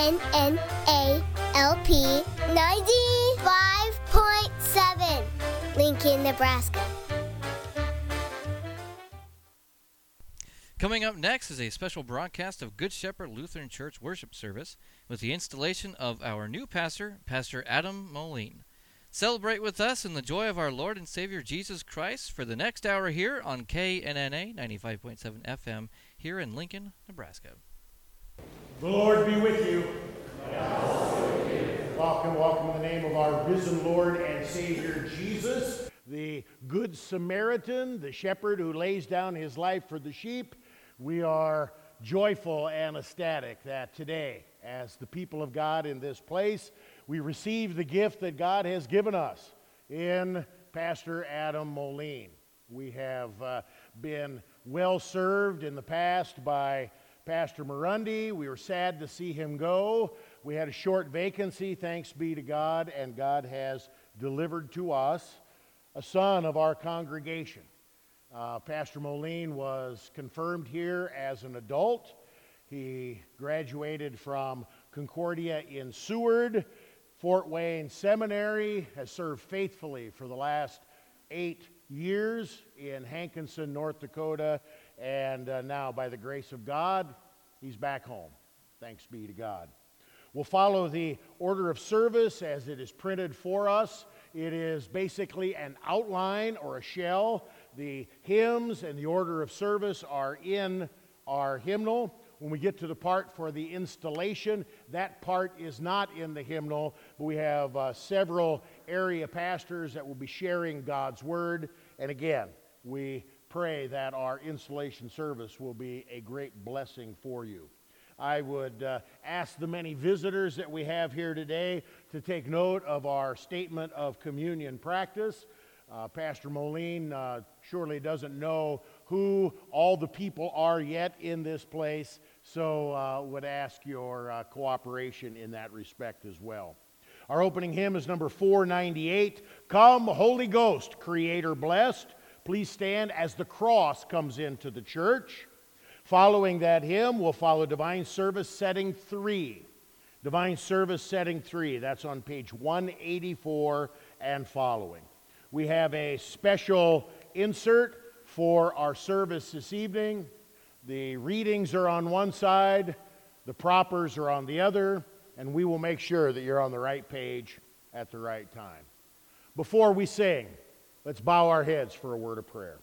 WNNALP 95.7, Lincoln, Nebraska. Coming up next is a special broadcast of Good Shepherd Lutheran Church worship service with the installation of our new pastor, Pastor Adam Moline. Celebrate with us in the joy of our Lord and Savior Jesus Christ for the next hour here on KNNA 95.7 FM here in Lincoln, Nebraska. The Lord be with you. Welcome in the name of our risen Lord and Savior Jesus, the Good Samaritan, the shepherd who lays down his life for the sheep. We are joyful and ecstatic that today, as the people of God in this place, we receive the gift that God has given us in Pastor Adam Moline. We have been well served in the past by Pastor Murundi. We were sad to see him go. We had a short vacancy, thanks be to God, and God has delivered to us a son of our congregation. Pastor Moline was confirmed here as an adult. He graduated from Concordia in Seward, Fort Wayne Seminary, has served faithfully for the last 8 years in Hankinson, North Dakota, and now, by the grace of God, he's back home. Thanks be to God. We'll follow the order of service as it is printed for us. It is basically an outline or a shell. The hymns and the order of service are in our hymnal. When we get to the part for the installation, that part is not in the hymnal, but we have several area pastors that will be sharing God's Word. And again, we pray that our installation service will be a great blessing for you. I would ask the many visitors that we have here today to take note of our statement of communion practice. Pastor Moline surely doesn't know who all the people are yet in this place, so would ask your cooperation in that respect as well. Our opening hymn is number 498, Come Holy Ghost, Creator Blessed. Please stand as the cross comes into the church. Following that hymn, we'll follow Divine Service Setting 3. Divine Service Setting 3, that's on page 184 and following. We have a special insert for our service this evening. The readings are on one side, the propers are on the other, and we will make sure that you're on the right page at the right time. Before we sing, let's bow our heads for a word of prayer.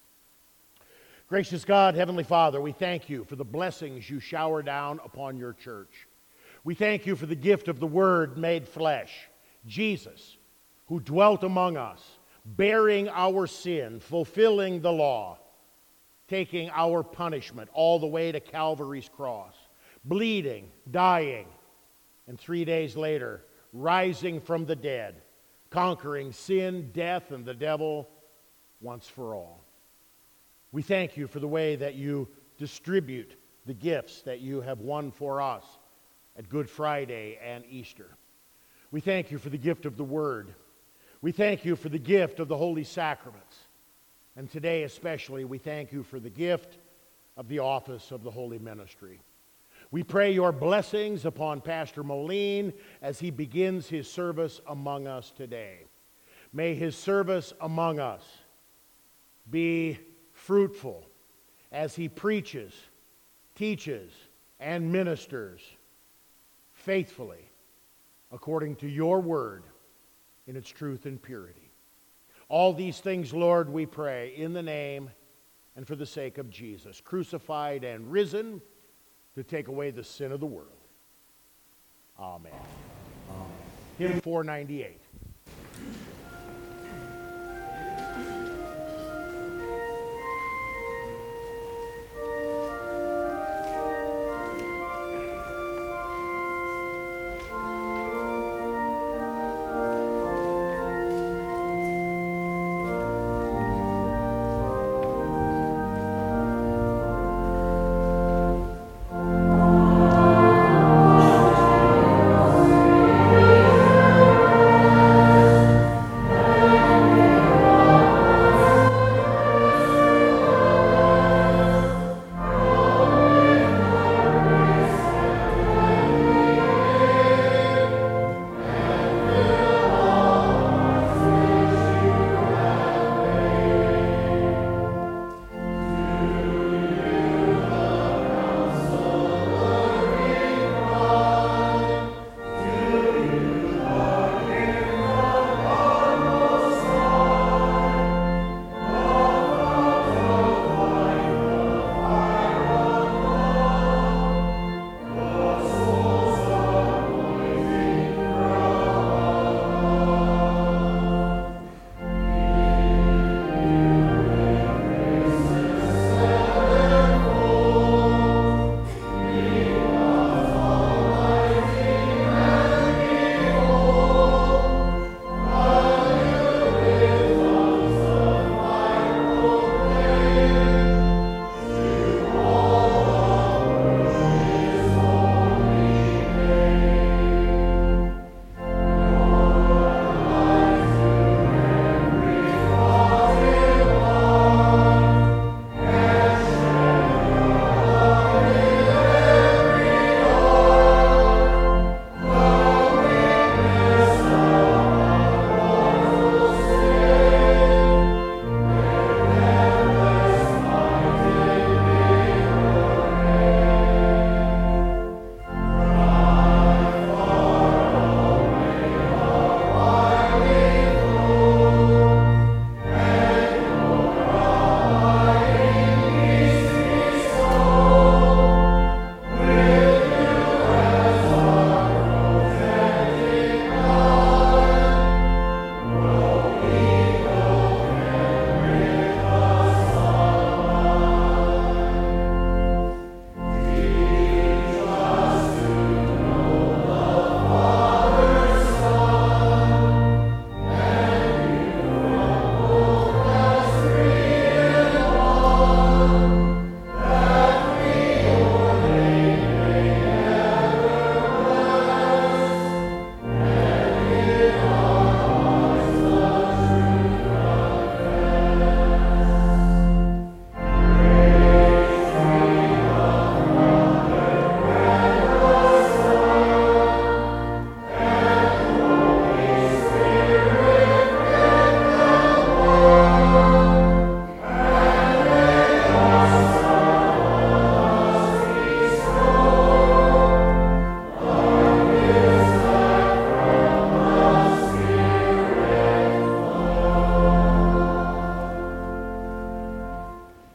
Gracious God, Heavenly Father, we thank you for the blessings you shower down upon your church. We thank you for the gift of the Word made flesh, Jesus, who dwelt among us, bearing our sin, fulfilling the law, taking our punishment all the way to Calvary's cross, bleeding, dying, and 3 days later, rising from the dead, conquering sin, death, and the devil once for all. We thank you for the way that you distribute the gifts that you have won for us at Good Friday and Easter. We thank you for the gift of the Word. We thank you for the gift of the Holy Sacraments. And today especially, we thank you for the gift of the office of the Holy Ministry. We pray your blessings upon Pastor Moline as he begins his service among us today. May his service among us be fruitful as he preaches, teaches, and ministers faithfully according to your word in its truth and purity. All these things, Lord, we pray in the name and for the sake of Jesus, crucified and risen to take away the sin of the world. Amen. Hymn 498.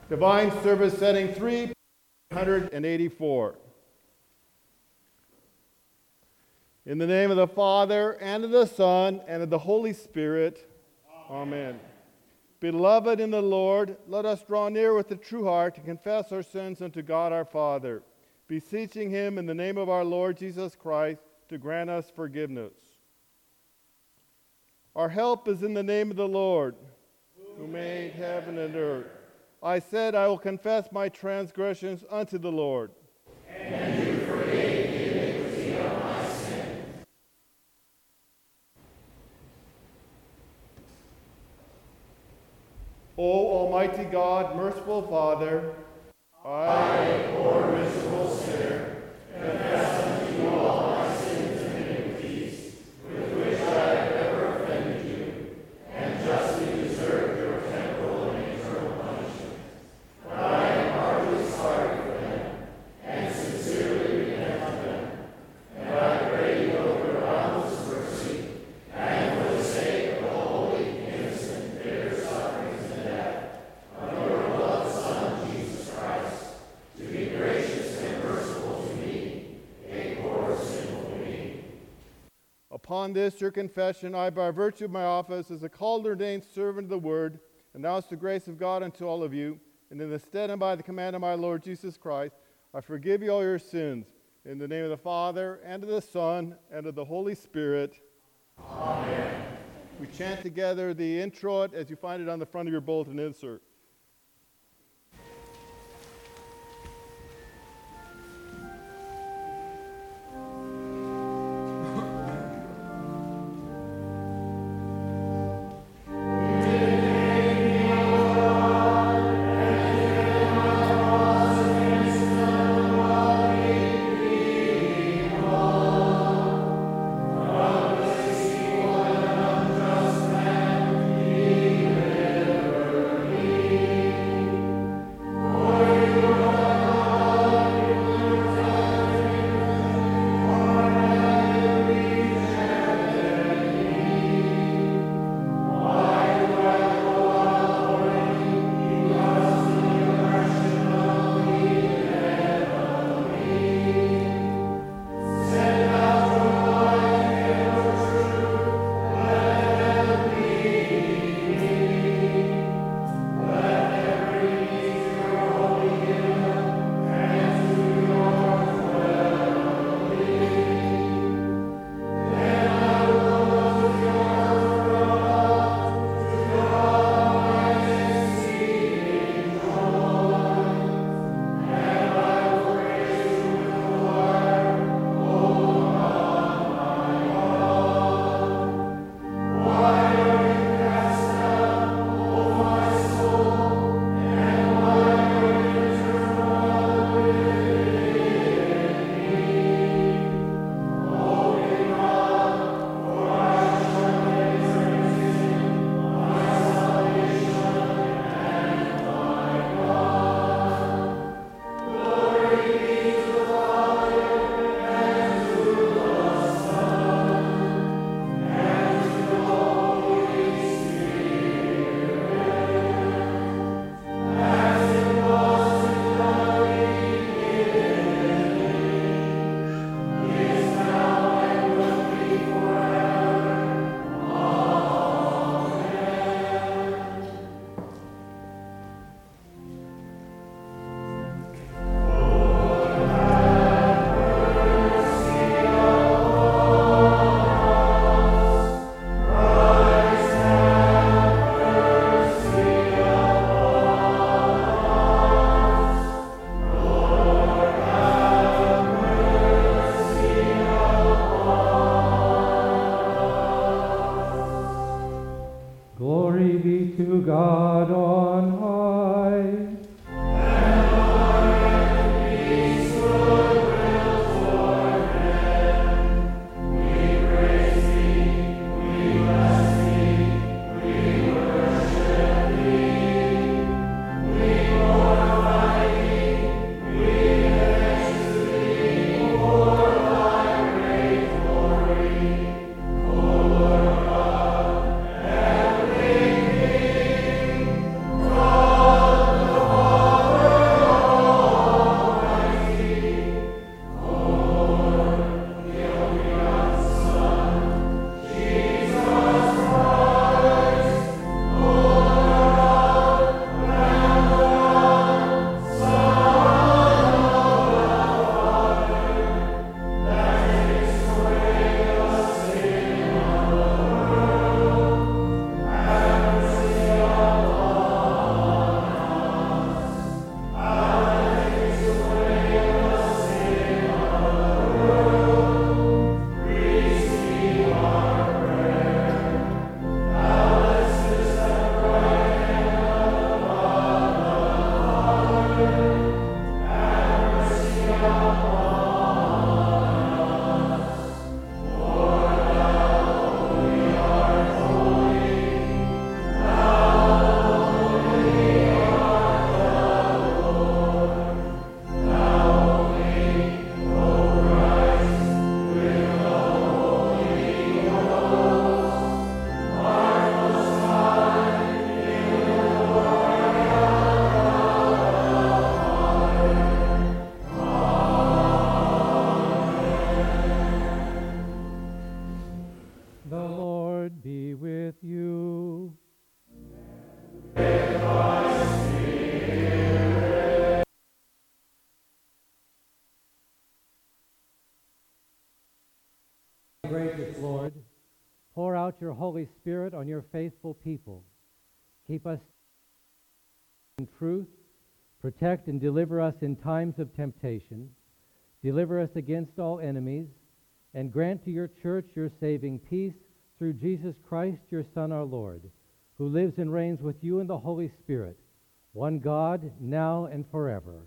Divine Service Setting 384. In the name of the Father, and of the Son, and of the Holy Spirit. Amen. Beloved in the Lord, let us draw near with a true heart to confess our sins unto God our Father, beseeching him in the name of our Lord Jesus Christ to grant us forgiveness. Our help is in the name of the Lord, who made heaven and earth. I said, I will confess my transgressions unto the Lord. And you forgave the iniquity of my sin. O Almighty God, merciful Father, I, a poor miserable sinner, confess unto you all my sins and iniquities, with which I have ever offended you, and justly deserved your temporal and eternal punishment. But I am heartily sorry for them, and sincerely repent of them. And I pray you of your boundless mercy, and for the sake of the holy, innocent, bitter sufferings and death of your beloved Son, Jesus Christ, to be gracious and merciful to me, a poor sinful being. upon this your confession, I, by virtue of my office as a called and ordained servant of the Word, announce the grace of God unto all of you, and in the stead and by the command of my Lord Jesus Christ, I forgive you all your sins. In the name of the Father, and of the Son, and of the Holy Spirit. Amen. We chant together the introit as you find it on the front of your bulletin insert. Amen. Spirit on your faithful people. Keep us in truth, protect and deliver us in times of temptation, deliver us against all enemies, and grant to your church your saving peace through Jesus Christ, your Son, our Lord, who lives and reigns with you in the Holy Spirit, one God, now and forever.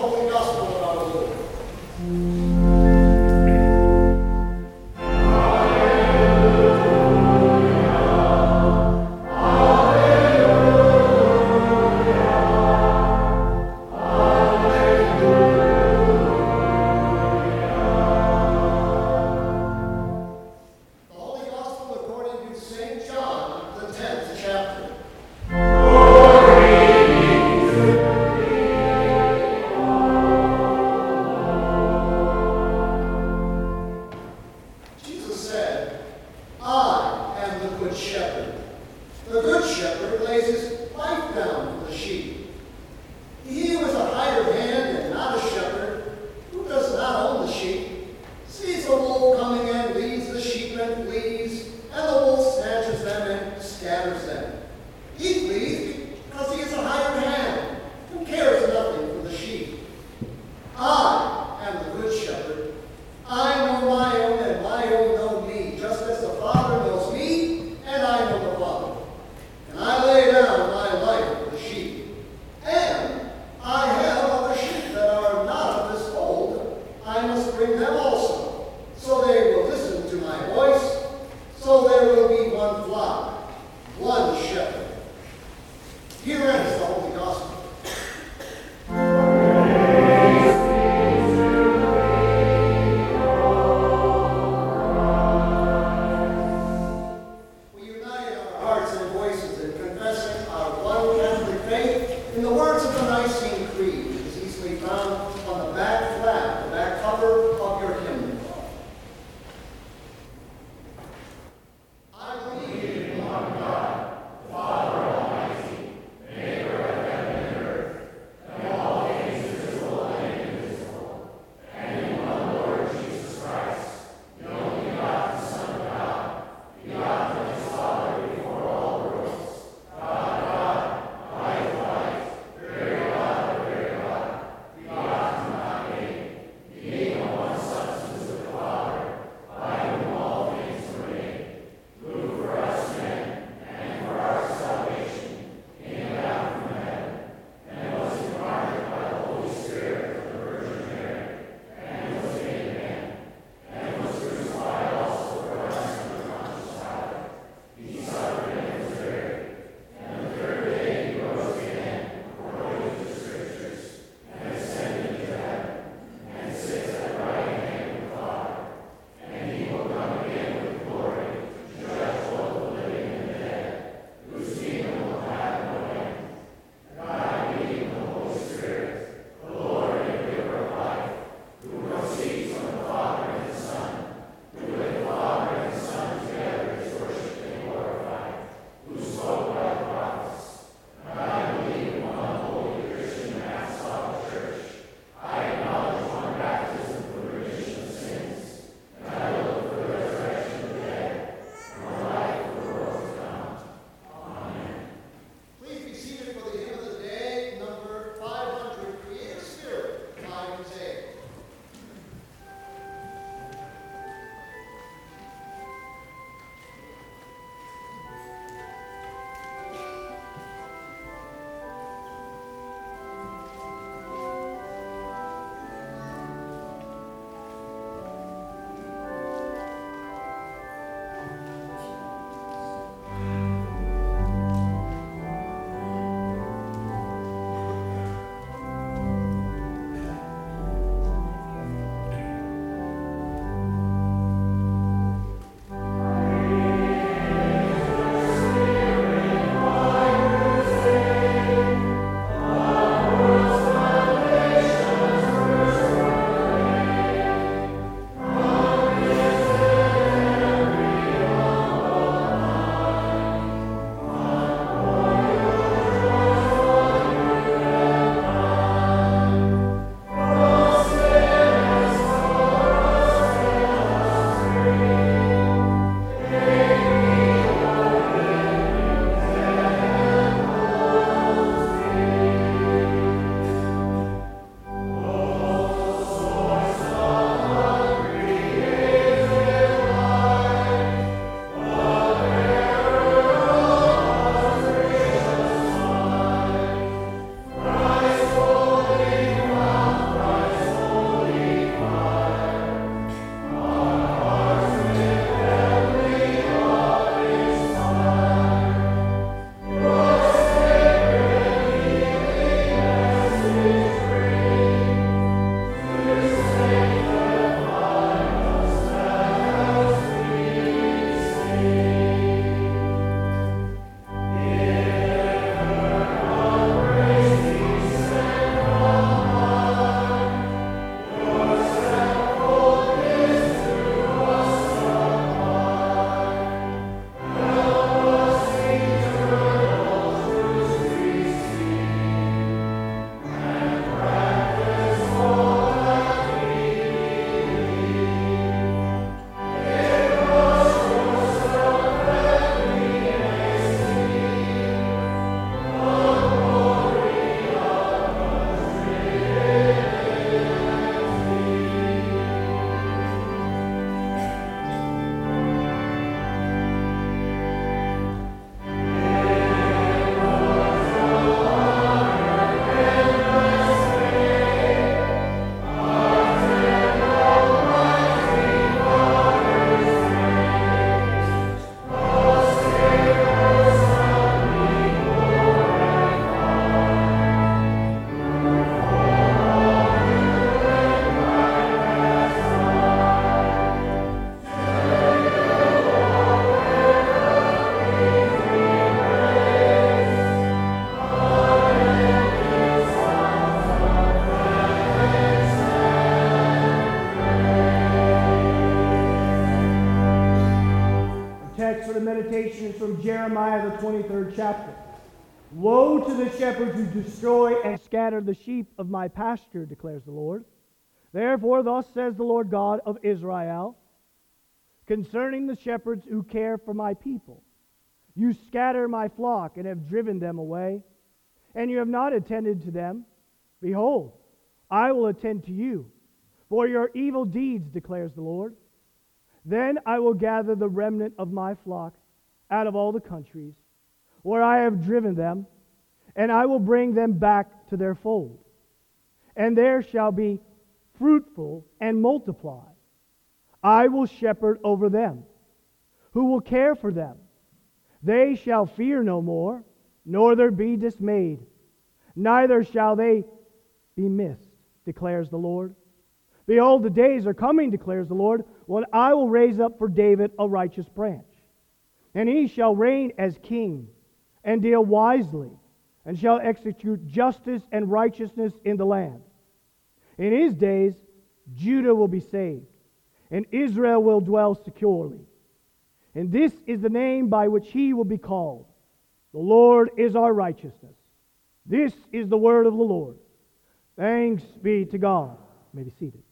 Hallelujah. meditation is from Jeremiah, the 23rd chapter. Woe to the shepherds who destroy and scatter the sheep of my pasture, declares the Lord. Therefore, thus says the Lord God of Israel, concerning the shepherds who care for my people. You scatter my flock and have driven them away, and you have not attended to them. Behold, I will attend to you for your evil deeds, declares the Lord. Then I will gather the remnant of my flock out of all the countries where I have driven them, and I will bring them back to their fold. And there shall be fruitful and multiply. I will shepherd over them, who will care for them. They shall fear no more, nor there be dismayed. Neither shall they be missed, declares the Lord. Behold, the days are coming, declares the Lord, when I will raise up for David a righteous branch. And he shall reign as king, and deal wisely, and shall execute justice and righteousness in the land. In his days, Judah will be saved, and Israel will dwell securely. And this is the name by which he will be called. The Lord is our righteousness. This is the word of the Lord. Thanks be to God. You may be seated.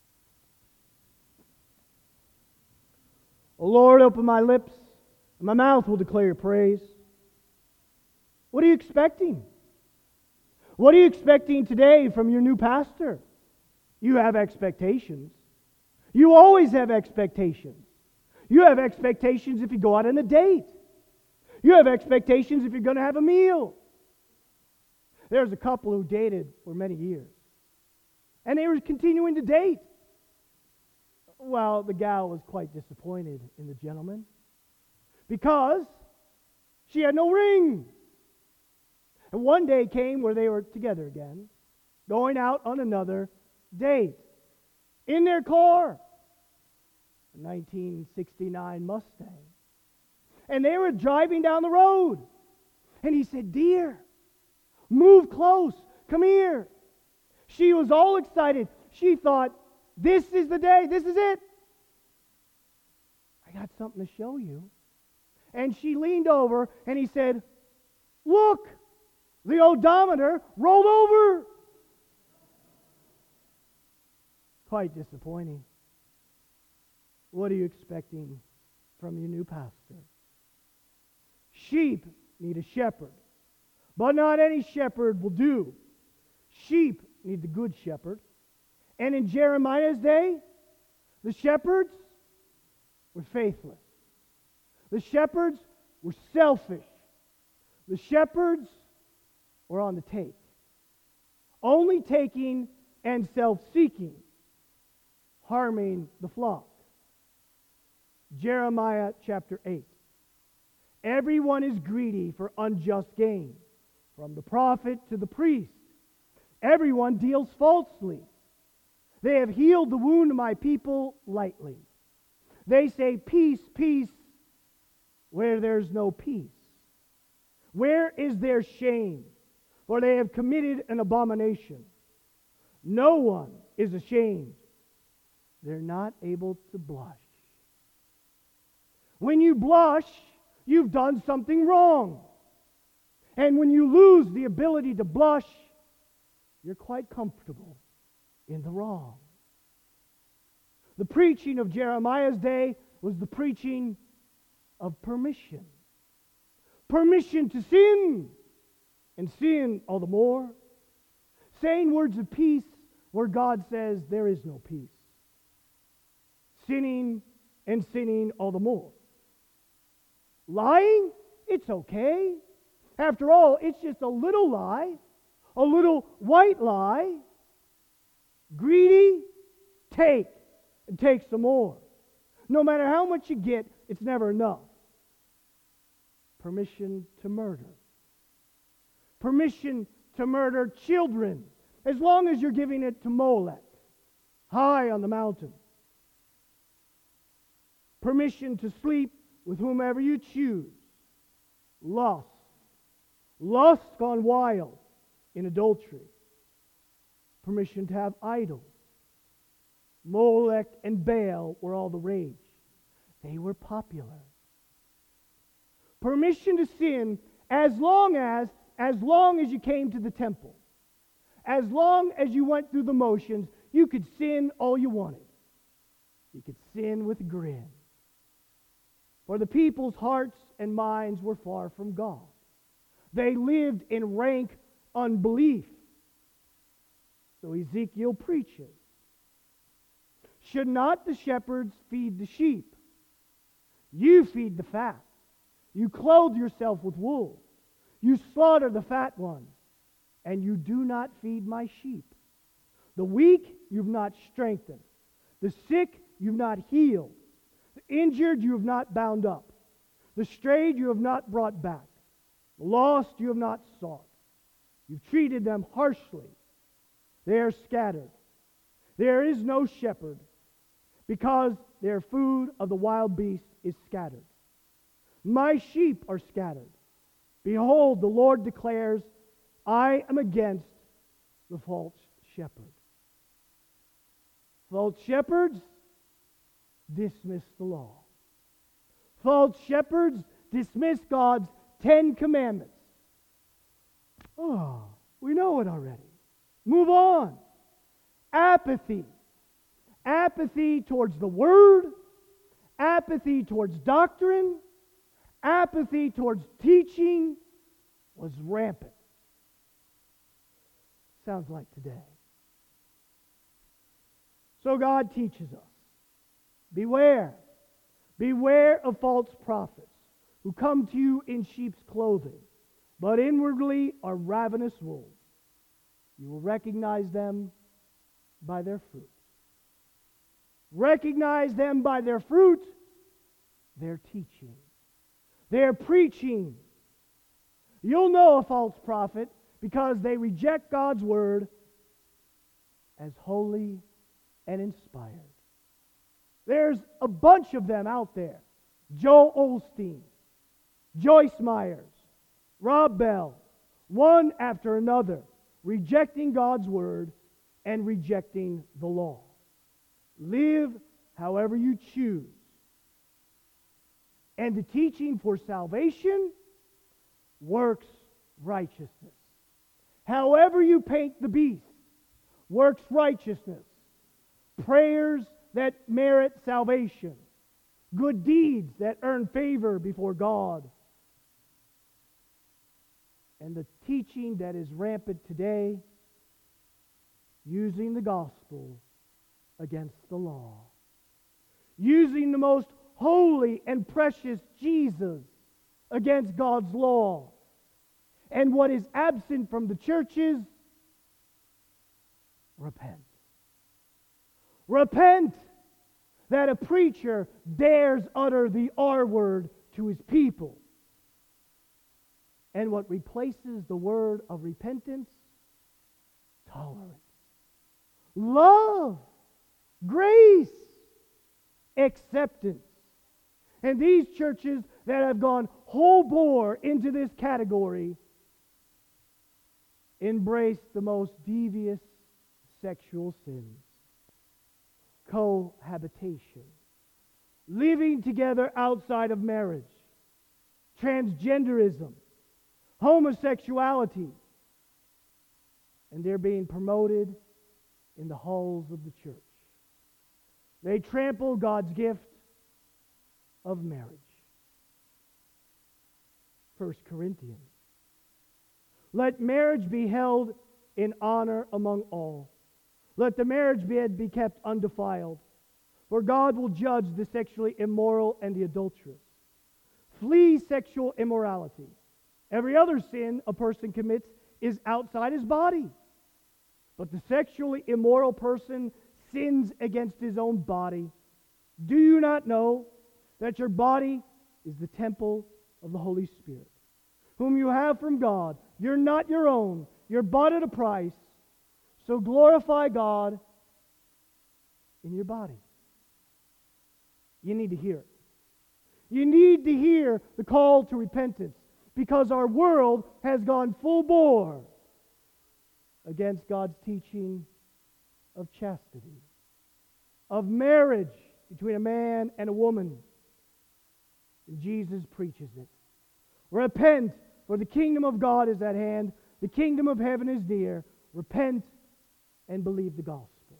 O Lord, open my lips, and my mouth will declare your praise. What are you expecting? What are you expecting today from your new pastor? You have expectations. You always have expectations. You have expectations if you go out on a date. You have expectations if you're going to have a meal. There's a couple who dated for many years, and they were continuing to date. Well, the gal was quite disappointed in the gentleman because she had no ring. And one day came where they were together again, going out on another date in their car, a 1969 Mustang. And they were driving down the road. And he said, "Dear, move close. Come here." She was all excited. She thought, this is the day. This is it. I got something to show you. And she leaned over and he said, "Look, the odometer rolled over." Quite disappointing. What are you expecting from your new pastor? Sheep need a shepherd, but not any shepherd will do. Sheep need the good shepherd. And in Jeremiah's day, the shepherds were faithless. The shepherds were selfish. The shepherds were on the take, only taking and self-seeking, harming the flock. Jeremiah chapter 8. Everyone is greedy for unjust gain, from the prophet to the priest. Everyone deals falsely. They have healed the wound of my people lightly. They say, "Peace, peace," where there's no peace. Where is their shame? For they have committed an abomination. No one is ashamed. They're not able to blush. When you blush, you've done something wrong. And when you lose the ability to blush, you're quite comfortable in the wrong. The preaching of Jeremiah's day was the preaching of permission. Permission to sin, and sin all the more. Saying words of peace where God says there is no peace. Sinning and sinning all the more. Lying, it's okay. After all, it's just a little lie, a little white lie. Greedy, take, and take some more. No matter how much you get, it's never enough. Permission to murder. Permission to murder children, as long as you're giving it to Molech, high on the mountain. Permission to sleep with whomever you choose. Lust. Lust gone wild in adultery. Permission to have idols. Molech and Baal were all the rage. They were popular. permission to sin as long as you came to the temple. As long as you went through the motions, you could sin all you wanted. You could sin with a grin. For the people's hearts and minds were far from God. They lived in rank unbelief. So Ezekiel preaches, should not the shepherds feed the sheep? You feed the fat. You clothe yourself with wool. You slaughter the fat ones, and you do not feed my sheep. The weak you've not strengthened. The sick you've not healed. The injured you have not bound up. The strayed you have not brought back. The lost you have not sought. You've treated them harshly. They are scattered. There is no shepherd, because their food of the wild beasts is scattered. My sheep are scattered. Behold, the Lord declares, I am against the false shepherd. False shepherds dismiss the law. False shepherds dismiss God's 10 commandments. Oh, we know it already. Move on. Apathy. Apathy towards the Word. Apathy towards doctrine. Apathy towards teaching was rampant. Sounds like today. So God teaches us, beware. Beware of false prophets who come to you in sheep's clothing, but inwardly are ravenous wolves. You will recognize them by their fruit. Recognize them by their fruit, their teaching, their preaching. You'll know a false prophet because they reject God's word as holy and inspired. There's a bunch of them out there. Joel Osteen, Joyce Myers, Rob Bell, one after another, rejecting God's word and rejecting the law. Live however you choose. And the teaching for salvation works righteousness. However you paint the beast works righteousness. Prayers that merit salvation. Good deeds that earn favor before God. And the teaching that is rampant today, using the gospel against the law. Using the most holy and precious Jesus against God's law. And what is absent from the churches, repent. Repent that a preacher dares utter the R word to his people. And what replaces the word of repentance? Tolerance. Love. Grace. Acceptance. And these churches that have gone whole bore into this category embrace the most devious sexual sins. Cohabitation. Living together outside of marriage. Transgenderism. Homosexuality. And they're being promoted in the halls of the church. They trample God's gift of marriage. 1 Corinthians. Let marriage be held in honor among all. Let the marriage bed be kept undefiled, for God will judge the sexually immoral and the adulterous. Flee sexual immorality. Every other sin a person commits is outside his body. But the sexually immoral person sins against his own body. Do you not know that your body is the temple of the Holy Spirit, whom you have from God? You're not your own. You're bought at a price. So glorify God in your body. You need to hear it. You need to hear the call to repentance, because our world has gone full bore against God's teaching of chastity, of marriage between a man and a woman. And Jesus preaches it. Repent, for the kingdom of God is at hand. The kingdom of heaven is near. Repent and believe the gospel.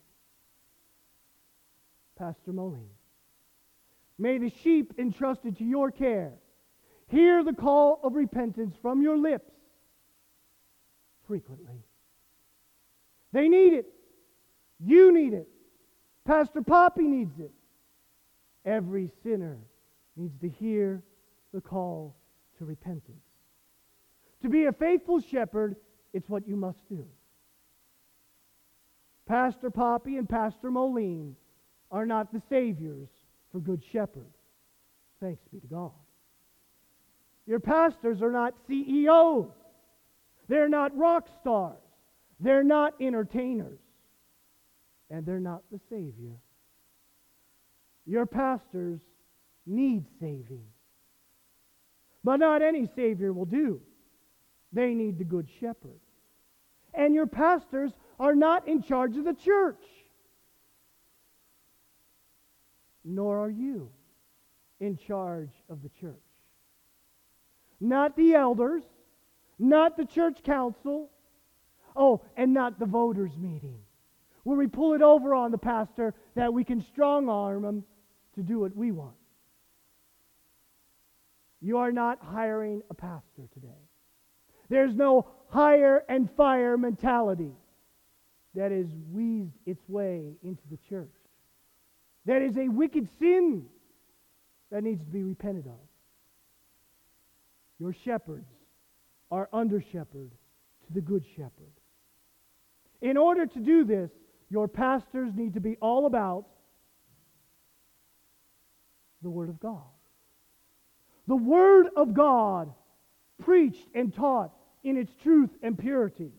Pastor Moline. May the sheep entrusted to your care hear the call of repentance from your lips frequently. They need it. You need it. Pastor Poppy needs it. Every sinner needs to hear the call to repentance. To be a faithful shepherd, it's what you must do. Pastor Poppy and Pastor Moline are not the saviors for Good Shepherd. Thanks be to God. Your pastors are not CEOs. They're not rock stars. They're not entertainers. And they're not the Savior. Your pastors need saving. But not any Savior will do. They need the Good Shepherd. And your pastors are not in charge of the church. Nor are you in charge of the church. Not the elders, not the church council, and not the voters' meeting, where we pull it over on the pastor that we can strong-arm him to do what we want. You are not hiring a pastor today. There's no hire and fire mentality that has weaved its way into the church. That is a wicked sin that needs to be repented of. Your shepherds are under-shepherd to the Good Shepherd. In order to do this, your pastors need to be all about the Word of God. The Word of God preached and taught in its truth and purity.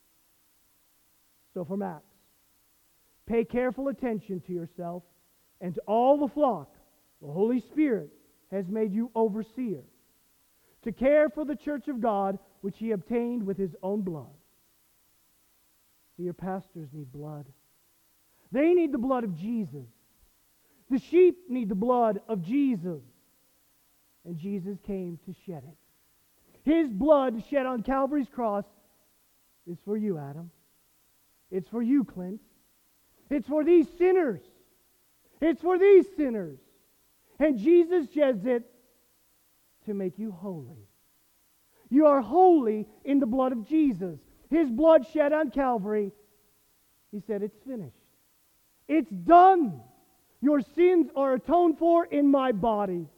So from Acts, pay careful attention to yourself and to all the flock the Holy Spirit has made you overseer, to care for the church of God which He obtained with His own blood. Your pastors need blood. They need the blood of Jesus. The sheep need the blood of Jesus. And Jesus came to shed it. His blood shed on Calvary's cross is for you, Adam. It's for you, Clint. It's for these sinners. It's for these sinners. And Jesus sheds it to make you holy. You are holy in the blood of Jesus. His blood shed on Calvary. He said, it's finished. It's done. Your sins are atoned for in my body.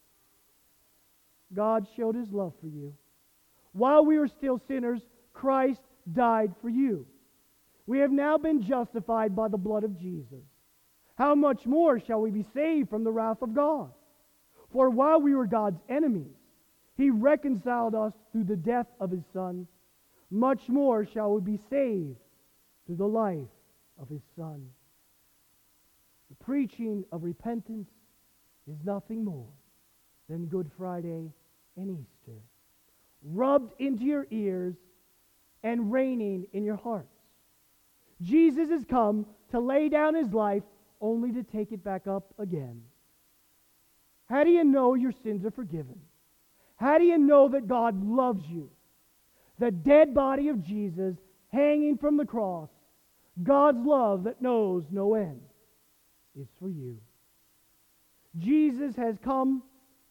God showed His love for you. While we were still sinners, Christ died for you. We have now been justified by the blood of Jesus. How much more shall we be saved from the wrath of God? For while we were God's enemies, He reconciled us through the death of His Son. Much more shall we be saved through the life of His Son. The preaching of repentance is nothing more than Good Friday and Easter, rubbed into your ears and reigning in your hearts. Jesus has come to lay down His life only to take it back up again. How do you know your sins are forgiven? How do you know that God loves you? The dead body of Jesus hanging from the cross, God's love that knows no end, is for you. Jesus has come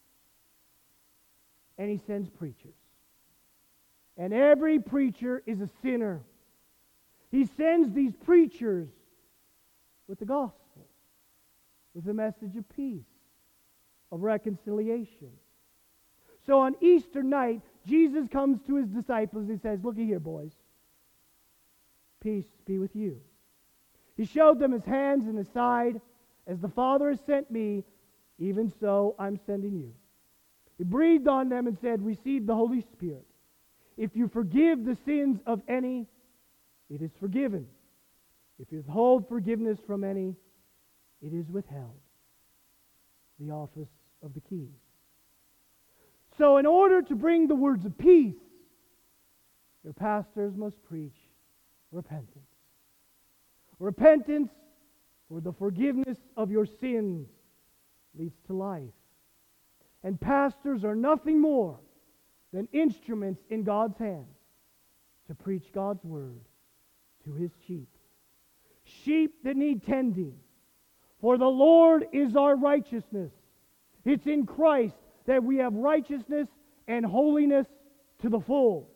and He sends preachers. And every preacher is a sinner. He sends these preachers with the gospel, with a message of peace, of reconciliation. So on Easter night, Jesus comes to His disciples and says, looky here, boys. Peace be with you. He showed them His hands and His side. As the Father has sent me, even so I'm sending you. He breathed on them and said, receive the Holy Spirit. If you forgive the sins of any, it is forgiven. If you withhold forgiveness from any, it is withheld. The office of the keys. So in order to bring the words of peace, your pastors must preach repentance. Repentance for the forgiveness of your sins leads to life. And pastors are nothing more than instruments in God's hands to preach God's word to His sheep. Sheep that need tending. For the Lord is our righteousness. It's in Christ that we have righteousness and holiness to the full.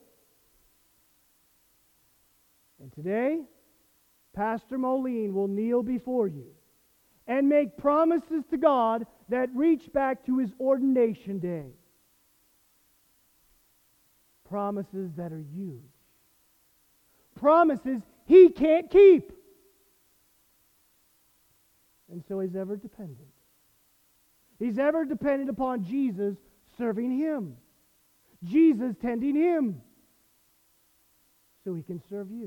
And today, Pastor Moline will kneel before you and make promises to God that reach back to his ordination day. Promises that are huge. Promises he can't keep. And so he's ever dependent. He's ever dependent upon Jesus serving him. Jesus tending him. So he can serve you.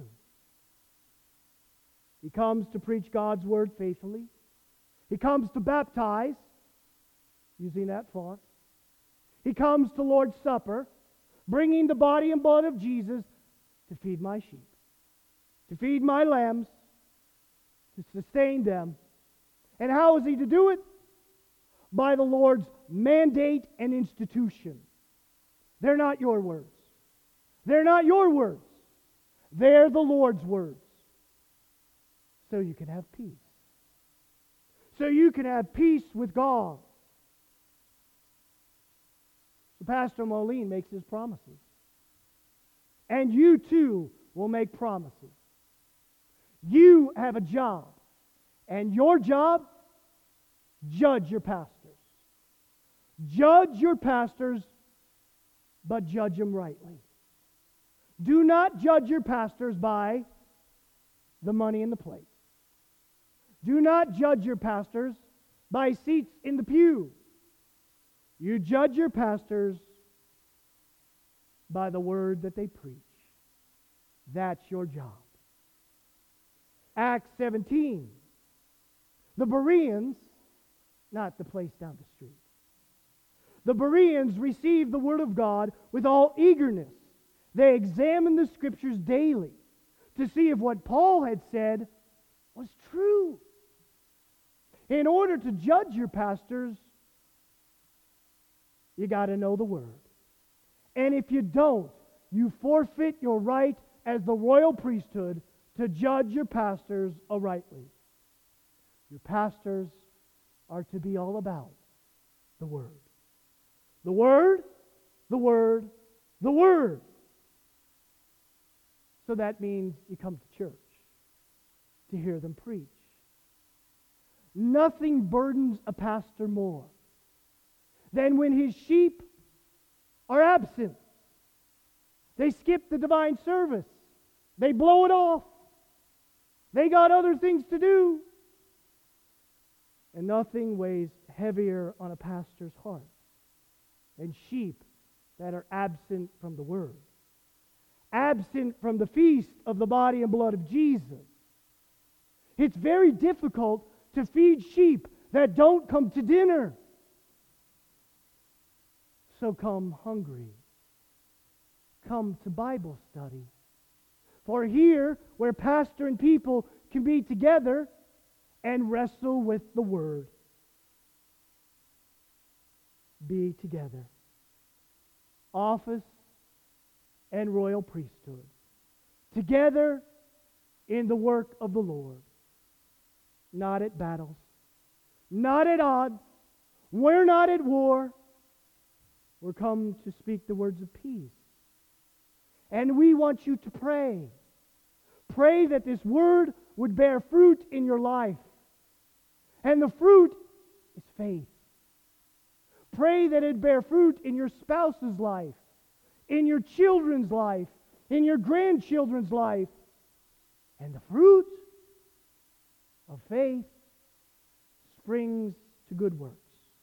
He comes to preach God's word faithfully. He comes to baptize, using that font. He comes to Lord's Supper, bringing the body and blood of Jesus to feed my sheep, to feed my lambs, to sustain them. And how is he to do it? By the Lord's mandate and institution. They're not your words. They're not your words. They're the Lord's words. So you can have peace. So you can have peace with God. So Pastor Moline makes his promises. And you too will make promises. You have a job. And your job, judge your pastors. Judge your pastors, but judge them rightly. Do not judge your pastors by the money in the plate. Do not judge your pastors by seats in the pew. You judge your pastors by the word that they preach. That's your job. Acts 17. The Bereans, not the place down the street. The Bereans received the word of God with all eagerness. They examined the scriptures daily to see if what Paul had said was true. In order to judge your pastors, you got to know the word. And if you don't, you forfeit your right as the royal priesthood to judge your pastors rightly. Your pastors are to be all about the Word. The Word, the Word, the Word. So that means you come to church to hear them preach. Nothing burdens a pastor more than when his sheep are absent. They skip the divine service. They blow it off. They got other things to do. And nothing weighs heavier on a pastor's heart than sheep that are absent from the Word, absent from the feast of the body and blood of Jesus. It's very difficult to feed sheep that don't come to dinner. So come hungry. Come to Bible study. For here, where pastor and people can be together and wrestle with the Word. Be together. Office and royal priesthood. Together in the work of the Lord. Not at battles. Not at odds. We're not at war. We're come to speak the words of peace. And we want you to pray. Pray that this word would bear fruit in your life. And the fruit is faith. Pray that it bear fruit in your spouse's life, in your children's life, in your grandchildren's life. And the fruit of faith springs to good works.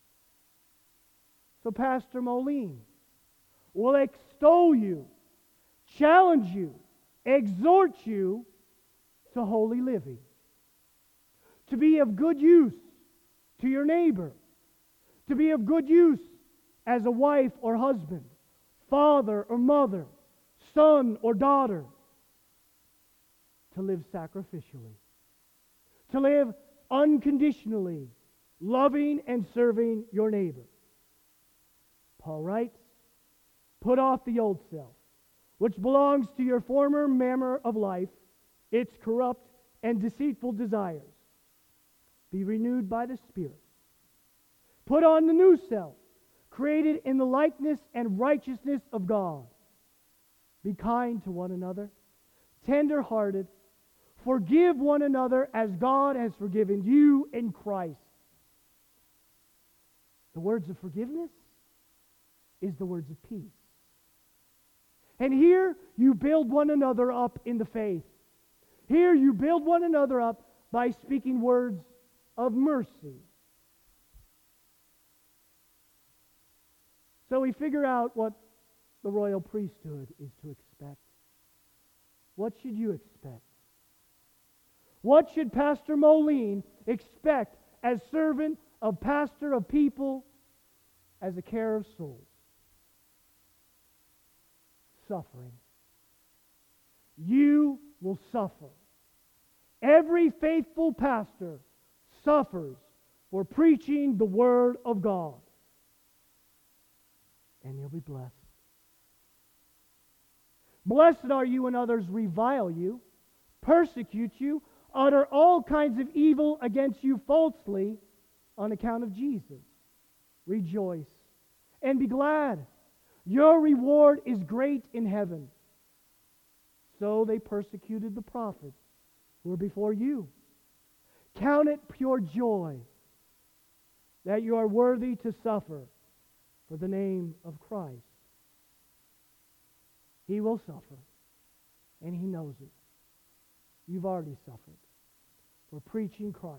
So Pastor Moline will extol you, challenge you, exhort you to holy living. To be of good use to your neighbor. To be of good use as a wife or husband, father or mother, son or daughter. To live sacrificially. To live unconditionally, loving and serving your neighbor. Paul writes, Put off the old self, which belongs to your former manner of life, its corrupt and deceitful desires. Be renewed by the Spirit. Put on the new self, created in the likeness and righteousness of God. Be kind to one another, tender-hearted. Forgive one another as God has forgiven you in Christ. The words of forgiveness is the words of peace. And here you build one another up in the faith. Here you build one another up by speaking words of mercy. So we figure out what the royal priesthood is to expect. What should you expect? What should Pastor Moline expect as servant of pastor of people, as a care of souls? Suffering. You will suffer. Every faithful pastor suffers for preaching the Word of God. And you'll be blessed. Blessed are you when others revile you, persecute you, utter all kinds of evil against you falsely on account of Jesus. Rejoice and be glad. Your reward is great in heaven. So they persecuted the prophets who were before you. Count it pure joy that you are worthy to suffer for the name of Christ. He will suffer, and He knows it. You've already suffered for preaching Christ,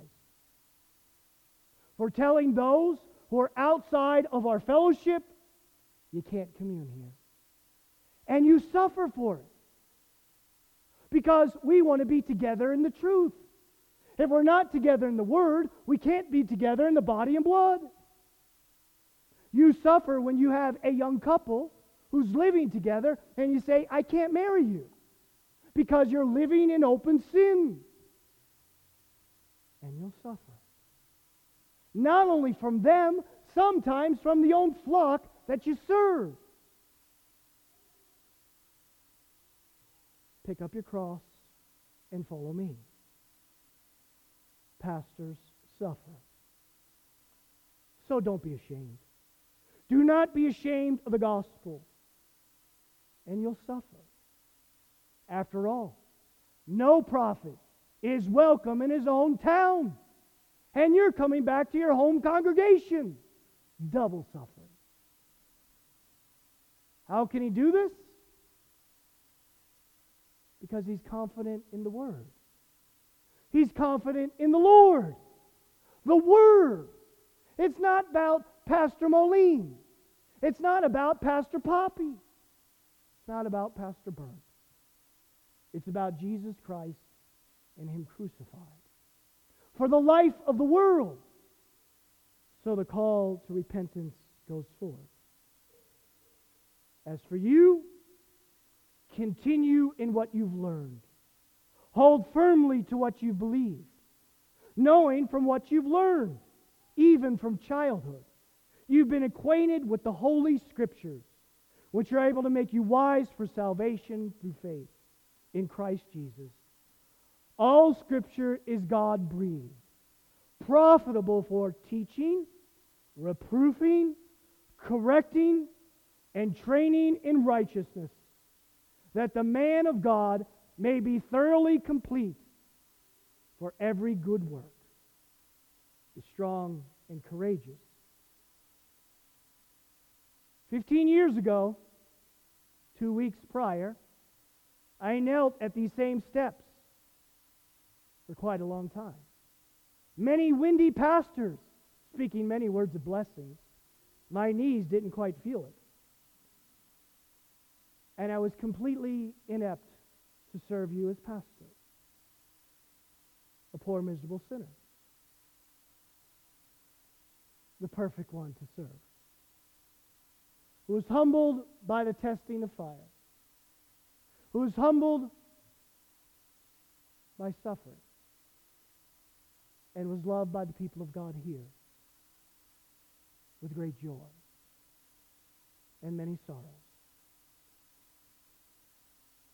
for telling those who are outside of our fellowship, you can't commune here. And you suffer for it because we want to be together in the truth. If we're not together in the Word, we can't be together in the body and blood. You suffer when you have a young couple who's living together and you say, I can't marry you because you're living in open sin. And you'll suffer. Not only from them, sometimes from the own flock that you serve. Pick up your cross and follow me. Pastors suffer. So don't be ashamed. Do not be ashamed of the gospel, and you'll suffer. After all, no prophet is welcome in his own town, and you're coming back to your home congregation. Double suffering. How can he do this? Because he's confident in the Word. He's confident in the Lord. The Word. It's not about Pastor Moline. It's not about Pastor Poppy. It's not about Pastor Burke. It's about Jesus Christ and Him crucified. For the life of the world. So the call to repentance goes forth. As for you, continue in what you've learned. Hold firmly to what you've believed, knowing from what you've learned, even from childhood, you've been acquainted with the Holy Scriptures, which are able to make you wise for salvation through faith in Christ Jesus. All Scripture is God-breathed, profitable for teaching, reproofing, correcting, and training in righteousness, that the man of God may be thoroughly complete for every good work. Be strong and courageous. 15 years ago, 2 weeks prior, I knelt at these same steps for quite a long time. Many windy pastors speaking many words of blessings. My knees didn't quite feel it. And I was completely inept to serve you as pastor. A poor, miserable sinner. The perfect one to serve. Who was humbled by the testing of fire. Who was humbled by suffering. And was loved by the people of God here with great joy and many sorrows.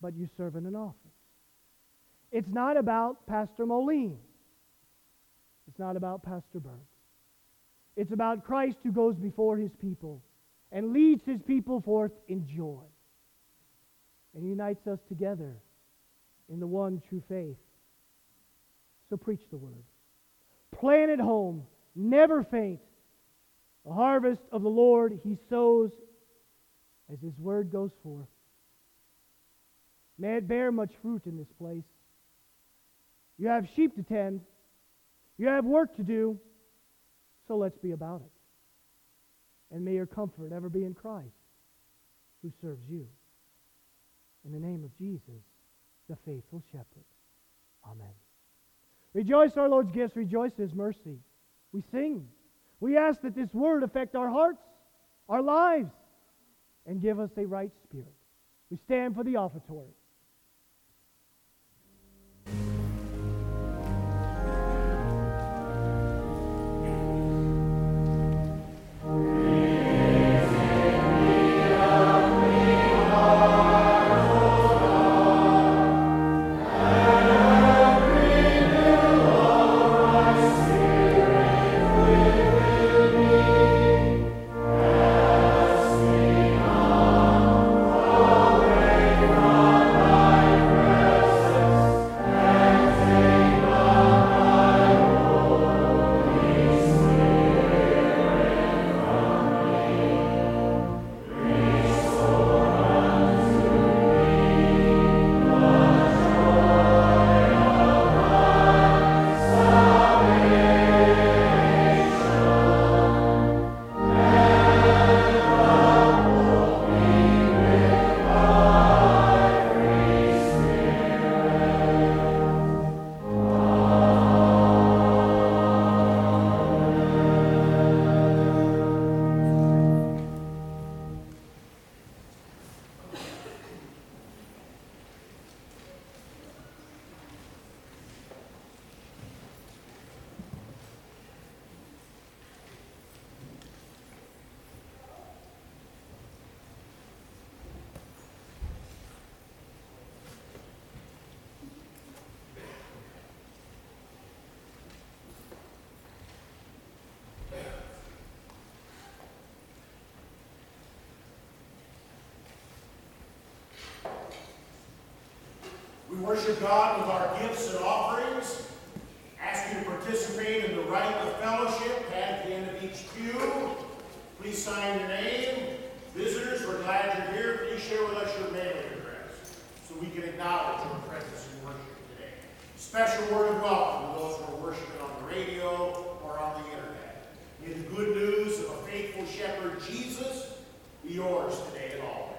but you serve in an office. It's not about Pastor Moline. It's not about Pastor Berg. It's about Christ who goes before His people and leads His people forth in joy and unites us together in the one true faith. So preach the Word. Plan at home. Never faint. The harvest of the Lord He sows as His Word goes forth. May it bear much fruit in this place. You have sheep to tend. You have work to do. So let's be about it. And may your comfort ever be in Christ, who serves you. In the name of Jesus, the faithful shepherd. Amen. Rejoice our Lord's gifts. Rejoice His mercy. We sing. We ask that this word affect our hearts, our lives, and give us a right spirit. We stand for the offertory. We worship God with our gifts and offerings. Ask you to participate in the rite of fellowship at the end of each pew. Please sign your name. Visitors, we're glad you're here. Please share with us your mailing address so we can acknowledge your presence in worship today. Special word of welcome to those who are worshiping on the radio or on the internet. May the good news of a faithful shepherd, Jesus, be yours today and always.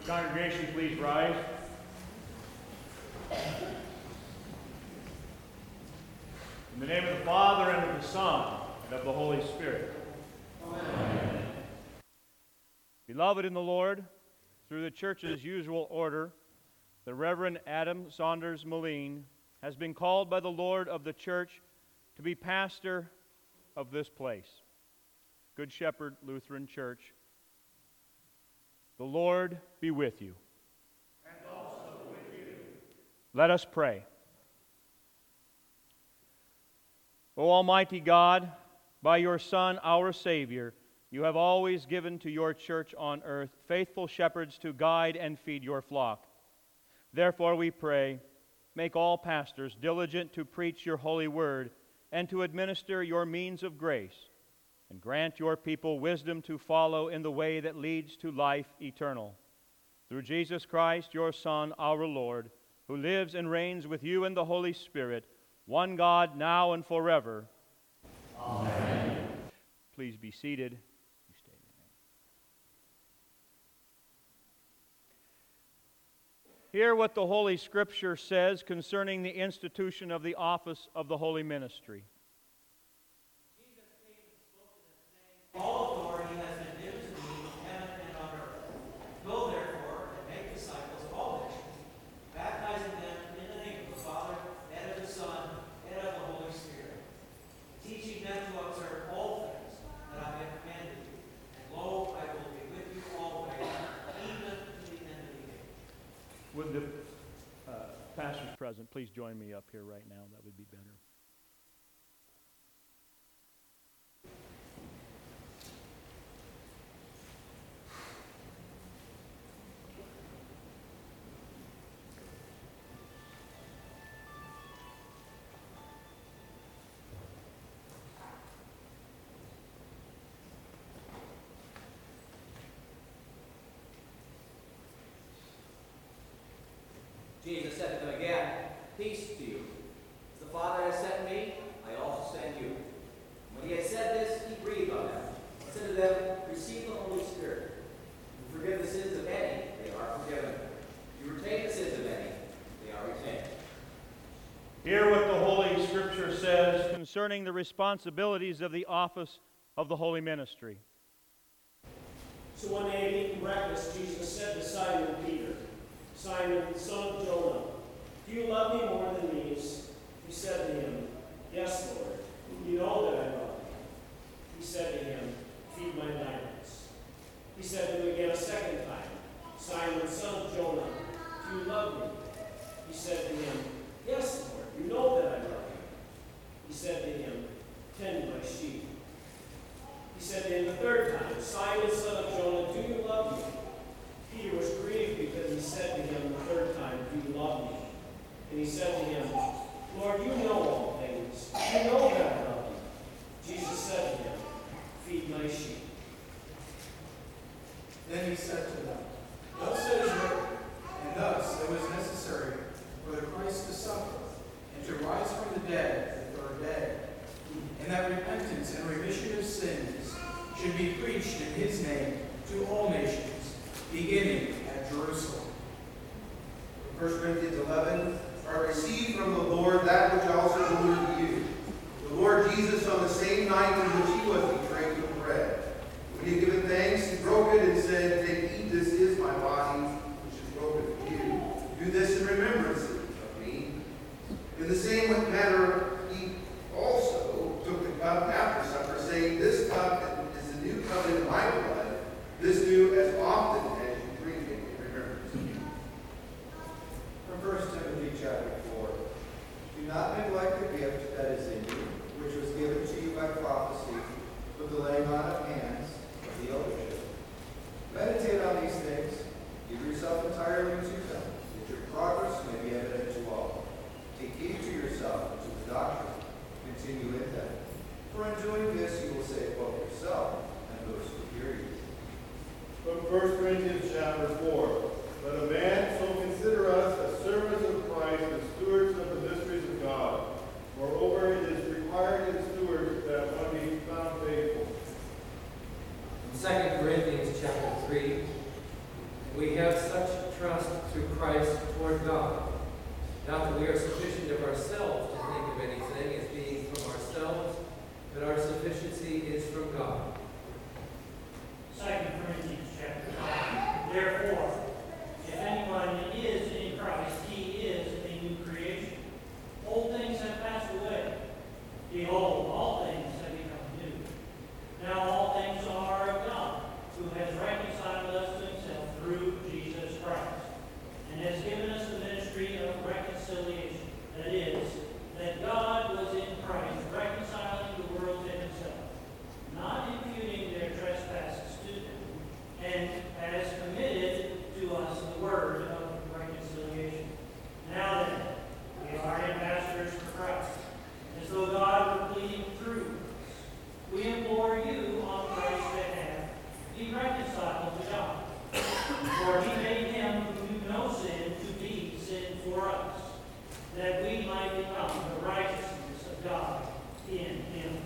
Congregation, please rise. In the name of the Father, and of the Son, and of the Holy Spirit. Amen. Beloved in the Lord, through the church's usual order, the Reverend Adam Saunders Moline has been called by the Lord of the church to be pastor of this place, Good Shepherd Lutheran Church. The Lord be with you. And also with you. Let us pray. O Almighty God, by your Son, our Savior, you have always given to your church on earth faithful shepherds to guide and feed your flock. Therefore we pray, make all pastors diligent to preach your holy word and to administer your means of grace, and grant your people wisdom to follow in the way that leads to life eternal. Through Jesus Christ, your Son, our Lord, who lives and reigns with you in the Holy Spirit, one God, now and forever. Amen. Please be seated. You stay there. Hear what the Holy Scripture says concerning the institution of the office of the holy ministry. All authority has been given to me in heaven and on earth. Go therefore and make disciples of all nations, baptizing them in the name of the Father, and of the Son, and of the Holy Spirit, teaching them to observe all things that I have commanded you. And lo, I will be with you always, even to the end of the age. Would the pastors present please join me up here right now? That would be better. Jesus said to them again, peace to you. As the Father has sent me, I also send you. When he had said this, he breathed on them and said to them, receive the Holy Spirit. If you forgive the sins of any, they are forgiven. If you retain the sins of any, they are retained. Hear what the Holy Scripture says concerning the responsibilities of the office of the holy ministry. So one day eating breakfast, Jesus said to Simon Peter, Simon, son of Jonah, do you love me more than these? He said to him, yes, Lord, you know that I love you. He said to him, feed my lambs. He said to him again a second time, Simon, son of Jonah, do you love me? He said to him, yes, Lord, you know that I love you. He said to him, tend my sheep. He said to him the third time, Simon, son of Jonah, do you love me? Peter was grieved because he said to him the third time, do you love me? And he said to him, Lord, you know all things. You know that I love you. Jesus said to him, feed my sheep. Then he said to them, thus it is written, and thus it was necessary for the Christ to suffer, and to rise from the dead the third day, and that repentance and remission of sins should be preached in his name to all nations, beginning at Jerusalem. 1 Corinthians 11, I received from the Lord that which I also delivered to you. The Lord Jesus, on the same night in which he was betrayed, took bread. When he had given thanks, he broke it and said, take, eat, this is my body, which is broken for you. Do this in remembrance of me. In the same manner, he also took the cup after supper, saying, this cup is the new covenant in my blood. This do as often as you drink it in remembrance of me. From 1 Timothy chapter 4. Do not neglect the gift that is in you, which was given to you by prophecy, with the laying on of hands of the eldership. Meditate on these things, give yourself entirely to them, that your progress may be evident to all. Take heed to yourself and to the we are sufficient of ourselves to think of anything as being from ourselves, but our sufficiency is from God. 2 Corinthians chapter 5. Therefore, if anyone is in Christ, he is a new creation. Old things have passed away. Behold, all things have become new. Now all things are of God, who has reconciled us to himself through Jesus Christ, and has given us the ministry of reconciliation. That is, that God was in Christ, reconciling the world to himself, not imputing their trespasses to them, and has committed to us the word of reconciliation. Now then, we are ambassadors for Christ, as though God were pleading through us. We implore you on Christ's behalf, be reconciled to God. For he made him who knew no sin to be sin for us, that we might become the righteousness of God in him.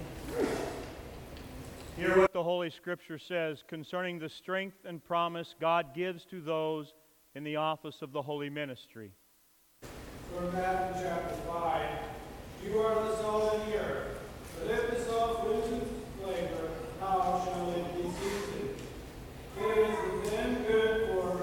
Hear what the Holy Scripture says concerning the strength and promise God gives to those in the office of the holy ministry. From Matthew chapter 5, you are the salt of the earth, but if the salt loses flavor, how shall it be seasoned? It is then good for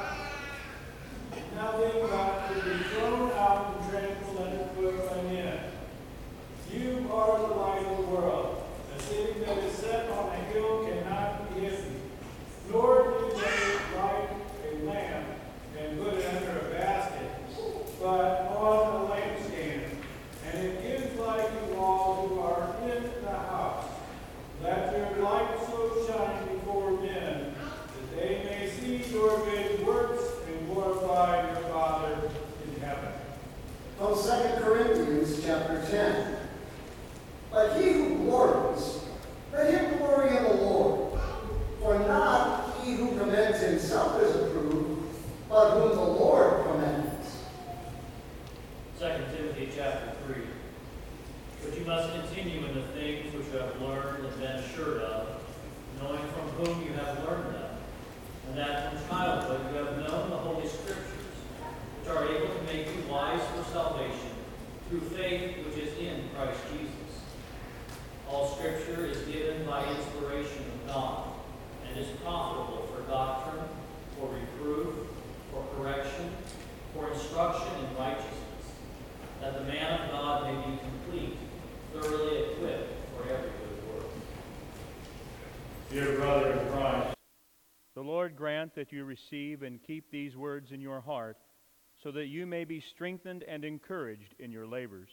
nothing but to be thrown out and trampled underfoot by men. You are the light of the world. A city that is set on a hill cannot be hidden, nor do they light a lamp and put it under a basket, but on a lampstand, and it gives light to all who are in the house. Let your light so shine before men, that they may see your good works and glorify your Father in heaven. From 2 Corinthians chapter 10. But he who glories, let him glory in the Lord. For not he who commends himself is approved, but whom the Lord commends. 2 Timothy chapter 3. But you must continue in the things which you have learned and been assured of, knowing from whom you have learned them, and that from childhood you have known the Holy Scriptures, which are able to make you wise for salvation through faith which is in Christ Jesus. All Scripture is given by inspiration of God, and is profitable for doctrine, for reproof, for correction, for instruction in righteousness, that the man of God may be complete, thoroughly equipped for every good work. Dear brother in Christ, the Lord grant that you receive and keep these words in your heart, so that you may be strengthened and encouraged in your labors.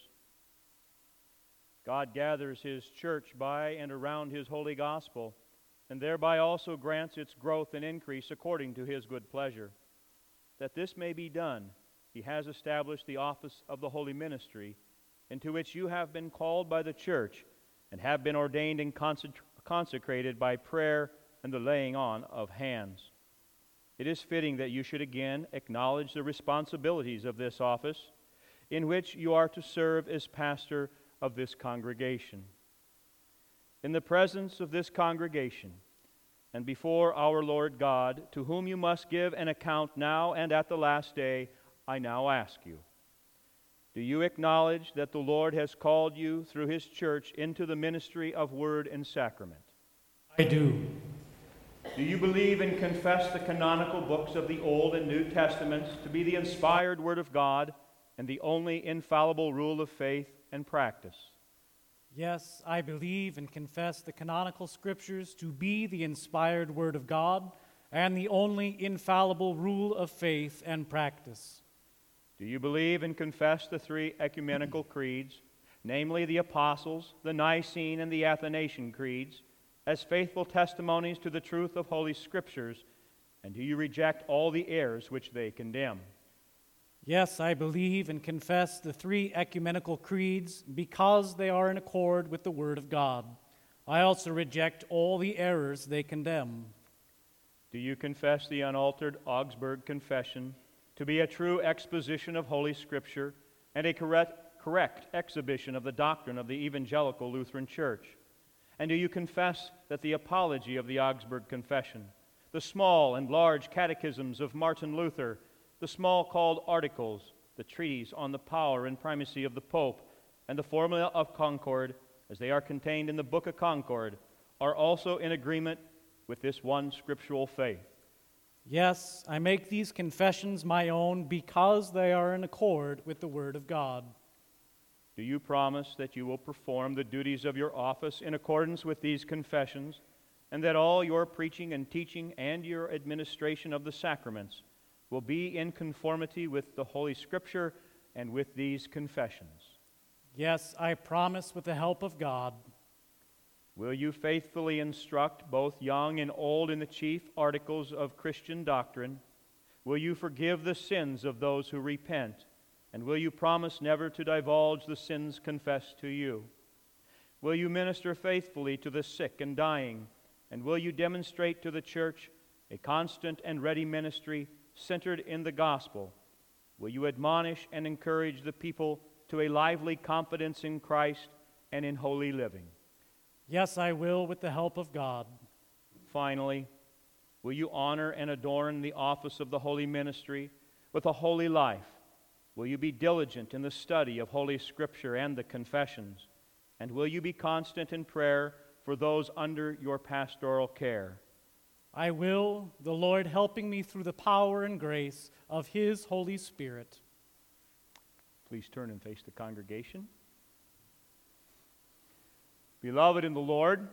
God gathers his church by and around his holy gospel, and thereby also grants its growth and increase according to his good pleasure. That this may be done, he has established the office of the holy ministry, into which you have been called by the church, and have been ordained and consecrated by prayer and the laying on of hands. It is fitting that you should again acknowledge the responsibilities of this office, in which you are to serve as pastor of this congregation. In the presence of this congregation, and before our Lord God, to whom you must give an account now and at the last day, I now ask you, do you acknowledge that the Lord has called you through his church into the ministry of word and sacrament? I do. Do you believe and confess the canonical books of the Old and New Testaments to be the inspired Word of God and the only infallible rule of faith and practice? Yes, I believe and confess the canonical scriptures to be the inspired Word of God and the only infallible rule of faith and practice. Do you believe and confess the three ecumenical creeds, namely the Apostles', the Nicene, and the Athanasian creeds, as faithful testimonies to the truth of Holy Scriptures, and do you reject all the errors which they condemn? Yes, I believe and confess the three ecumenical creeds because they are in accord with the Word of God. I also reject all the errors they condemn. Do you confess the unaltered Augsburg Confession to be a true exposition of Holy Scripture and a correct exhibition of the doctrine of the Evangelical Lutheran Church? And do you confess that the apology of the Augsburg Confession, the small and large catechisms of Martin Luther, the small called articles, the treaties on the power and primacy of the Pope, and the formula of concord, as they are contained in the Book of Concord, are also in agreement with this one scriptural faith. Yes, I make these confessions my own because they are in accord with the Word of God. Do you promise that you will perform the duties of your office in accordance with these confessions, and that all your preaching and teaching and your administration of the sacraments will be in conformity with the Holy Scripture and with these confessions? Yes, I promise with the help of God. Will you faithfully instruct both young and old in the chief articles of Christian doctrine? Will you forgive the sins of those who repent? And will you promise never to divulge the sins confessed to you? Will you minister faithfully to the sick and dying? And will you demonstrate to the church a constant and ready ministry centered in the gospel? Will you admonish and encourage the people to a lively confidence in Christ and in holy living? Yes, I will with the help of God. Finally, will you honor and adorn the office of the holy ministry with a holy life? Will you be diligent in the study of Holy Scripture and the confessions? And will you be constant in prayer for those under your pastoral care? I will, the Lord helping me through the power and grace of His Holy Spirit. Please turn and face the congregation. Beloved in the Lord,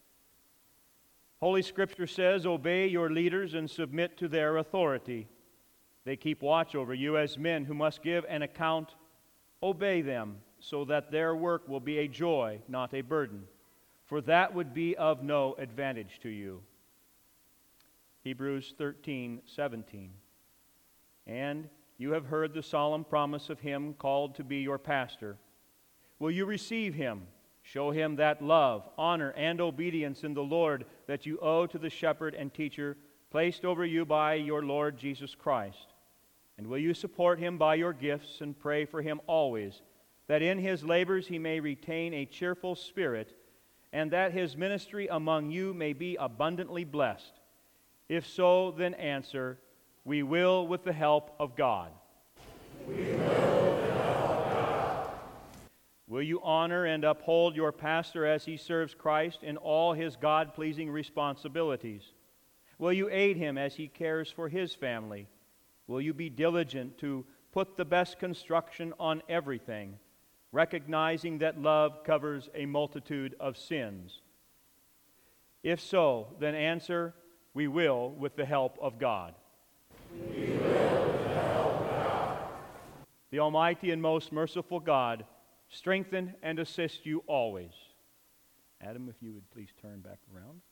Holy Scripture says, obey your leaders and submit to their authority. They keep watch over you as men who must give an account. Obey them so that their work will be a joy, not a burden, for that would be of no advantage to you. Hebrews 13:17. And you have heard the solemn promise of him called to be your pastor. Will you receive him? Show him that love, honor, and obedience in the Lord that you owe to the shepherd and teacher placed over you by your Lord Jesus Christ. And will you support him by your gifts and pray for him always, that in his labors he may retain a cheerful spirit, and that his ministry among you may be abundantly blessed? If so, then answer, we will with the help of God. We will with the help of God. Will you honor and uphold your pastor as he serves Christ in all his God-pleasing responsibilities? Will you aid him as he cares for his family? Will you be diligent to put the best construction on everything, recognizing that love covers a multitude of sins? If so, then answer, we will with the help of God. We will with the help of God. The Almighty and most merciful God strengthen and assist you always. Adam, if you would please turn back around.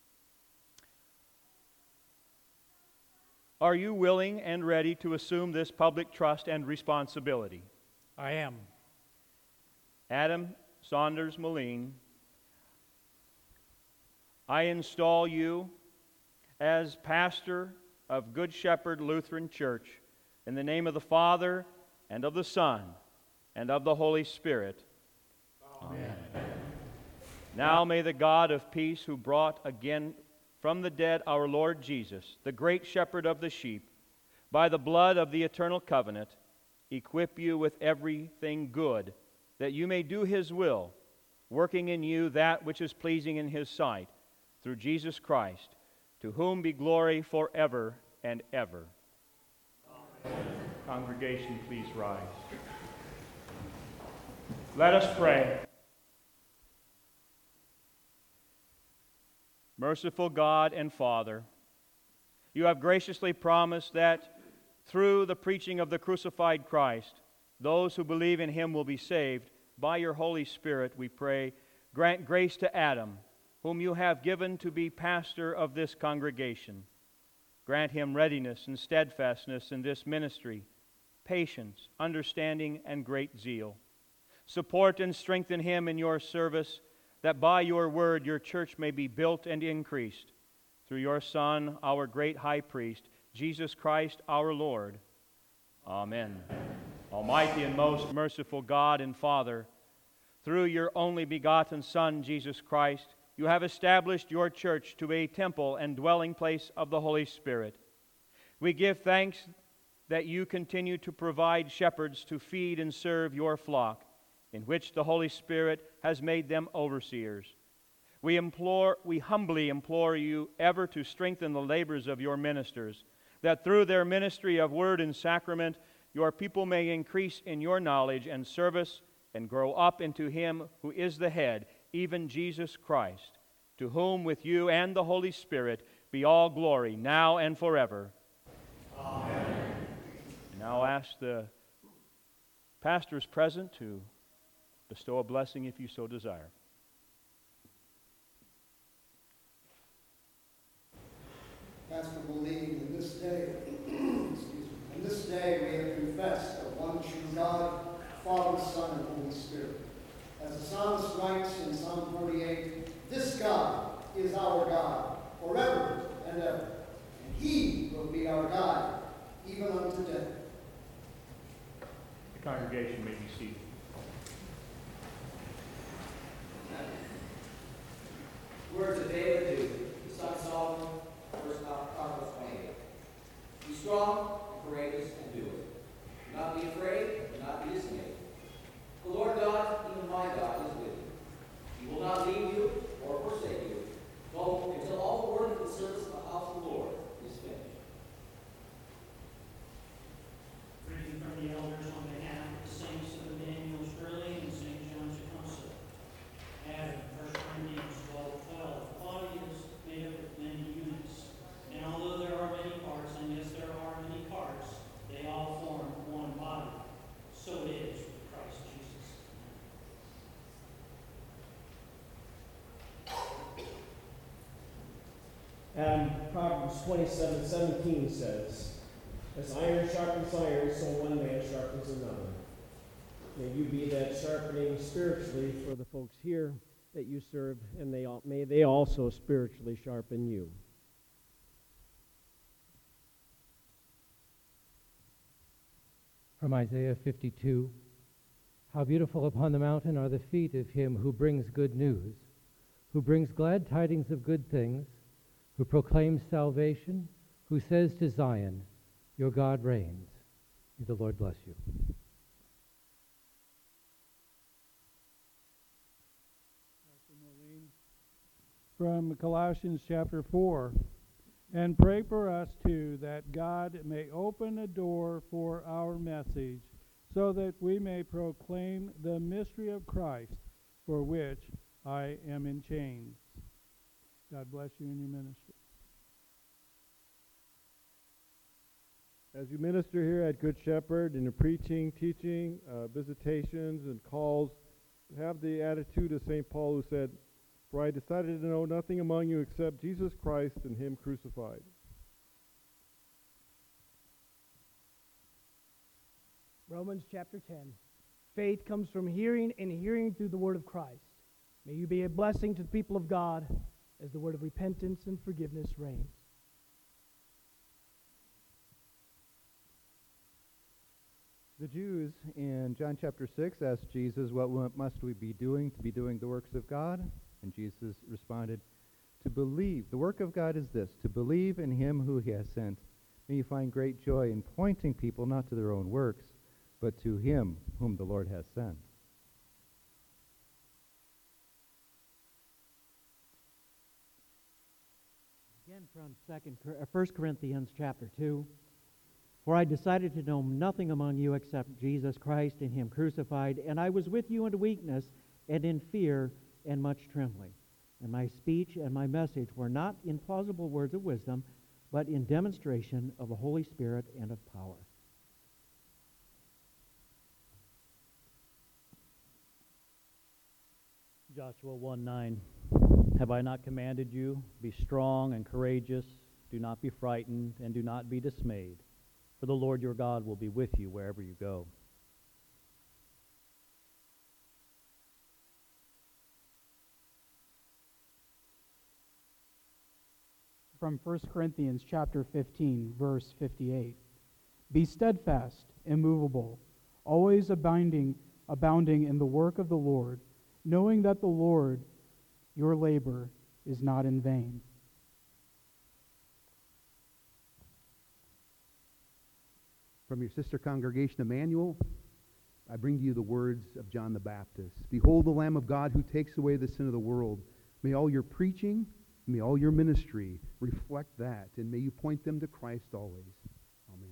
Are you willing and ready to assume this public trust and responsibility? I am. Adam Saunders Moline, I install you as pastor of Good Shepherd Lutheran Church in the name of the Father and of the Son and of the Holy Spirit. Amen. Now may the God of peace, who brought again from the dead our Lord Jesus, the great shepherd of the sheep, by the blood of the eternal covenant, equip you with everything good, that you may do his will, working in you that which is pleasing in his sight, through Jesus Christ, to whom be glory forever and ever. Amen. Congregation, please rise. Let us pray. Merciful God and Father, you have graciously promised that through the preaching of the crucified Christ, those who believe in him will be saved. By your Holy Spirit, we pray, grant grace to Adam, whom you have given to be pastor of this congregation. Grant him readiness and steadfastness in this ministry, patience, understanding, and great zeal. Support and strengthen him in your service, that by your word your church may be built and increased. Through your Son, our great high priest, Jesus Christ our Lord. Amen. Almighty and most merciful God and Father, through your only begotten Son, Jesus Christ, you have established your church to be a temple and dwelling place of the Holy Spirit. We give thanks that you continue to provide shepherds to feed and serve your flock, in which the Holy Spirit has made them overseers. We humbly implore you ever to strengthen the labors of your ministers, that through their ministry of word and sacrament, your people may increase in your knowledge and service and grow up into Him who is the head, even Jesus Christ, to whom with you and the Holy Spirit be all glory, now and forever. Amen. Now I'll ask the pastors present to bestow a blessing if you so desire. Pastor Moline, in this day, in this day we have confessed that one true God, Father, Son, and Holy Spirit. As the psalmist writes in Psalm 48, this God is our God forever and ever, and He will be our God even unto death. The congregation may be seated. Words of David to the son of Solomon, 1 Chronicles 28. Be strong and courageous and do it. Do not be afraid, do not be dismayed. The Lord God, even my God, is with you. He will not leave you or forsake you until all the work of the service of the house of the Lord is finished. Reading from the elders on behalf of the saints of Daniel Sterling and St. John Jacosa. Added 1 Corinthians 12:12. The body is made up of many units, and although there are many parts, and yes, there are many parts, they all form one body. So it is with Christ Jesus. And Proverbs 27:17 says, as iron sharpens iron, so one man sharpens another. May you be that sharpening spiritually for the folks here that you serve, and may they also spiritually sharpen you. From Isaiah 52, how beautiful upon the mountain are the feet of him who brings good news, who brings glad tidings of good things, who proclaims salvation, who says to Zion, your God reigns. May the Lord bless you. From Colossians chapter 4. And pray for us too, that God may open a door for our message, so that we may proclaim the mystery of Christ, for which I am in chains. God bless you in your ministry. As you minister here at Good Shepherd in the preaching, teaching, visitations, and calls, have the attitude of St. Paul, who said, for I decided to know nothing among you except Jesus Christ and Him crucified. Romans chapter 10. Faith comes from hearing, and hearing through the word of Christ. May you be a blessing to the people of God as the word of repentance and forgiveness reigns. The Jews in John chapter 6 asked Jesus, what must we be doing to be doing the works of God? And Jesus responded, to believe. The work of God is this, to believe in Him who He has sent. May you find great joy in pointing people not to their own works, but to Him whom the Lord has sent. Again from 1 Corinthians chapter 2. For I decided to know nothing among you except Jesus Christ and Him crucified, and I was with you in weakness and in fear and much trembling. And my speech and my message were not in plausible words of wisdom, but in demonstration of the Holy Spirit and of power. Joshua 1:9. Have I not commanded you? Be strong and courageous. Do not be frightened and do not be dismayed. For the Lord your God will be with you wherever you go. From 1 Corinthians chapter 15, verse 58. Be steadfast, immovable, always abounding in the work of the Lord, knowing that the Lord, your labor, is not in vain. from your sister congregation, Emmanuel, I bring to you the words of John the Baptist. Behold the Lamb of God who takes away the sin of the world. May all your preaching, may all your ministry reflect that, and may you point them to Christ always. Amen.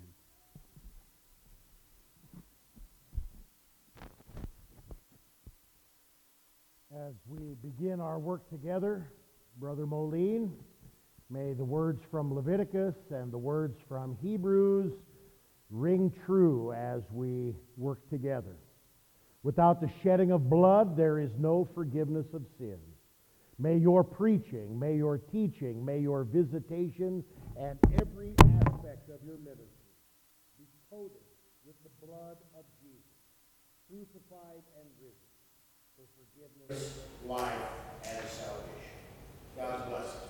As we begin our work together, Brother Moline, may the words from Leviticus and the words from Hebrews ring true as we work together. Without the shedding of blood, there is no forgiveness of sins. May your preaching, may your teaching, may your visitation, and every aspect of your ministry be coated with the blood of Jesus, crucified and risen, for forgiveness, life, and salvation. God bless us.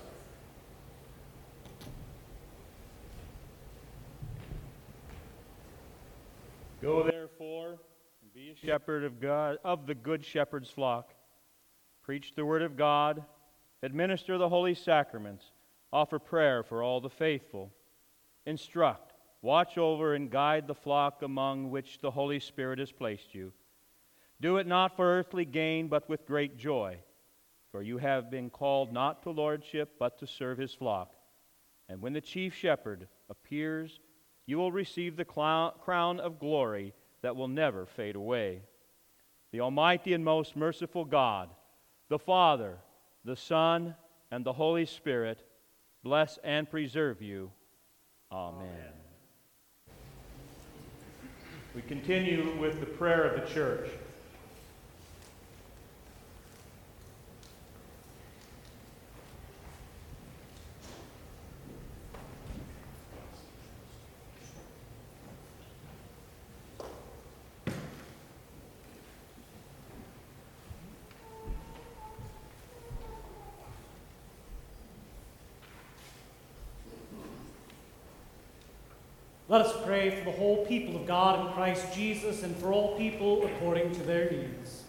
Go therefore and be a shepherd of God, of the good shepherd's flock. Preach the word of God, administer the holy sacraments, offer prayer for all the faithful, instruct, watch over, and guide the flock among which the Holy Spirit has placed you. Do it not for earthly gain, but with great joy, for you have been called not to lordship, but to serve his flock. And when the chief shepherd appears, you will receive the crown of glory that will never fade away. The Almighty and most merciful God, the Father, the Son, and the Holy Spirit, bless and preserve you. Amen. We continue with the prayer of the church. Let us pray for the whole people of God in Christ Jesus and for all people according to their needs.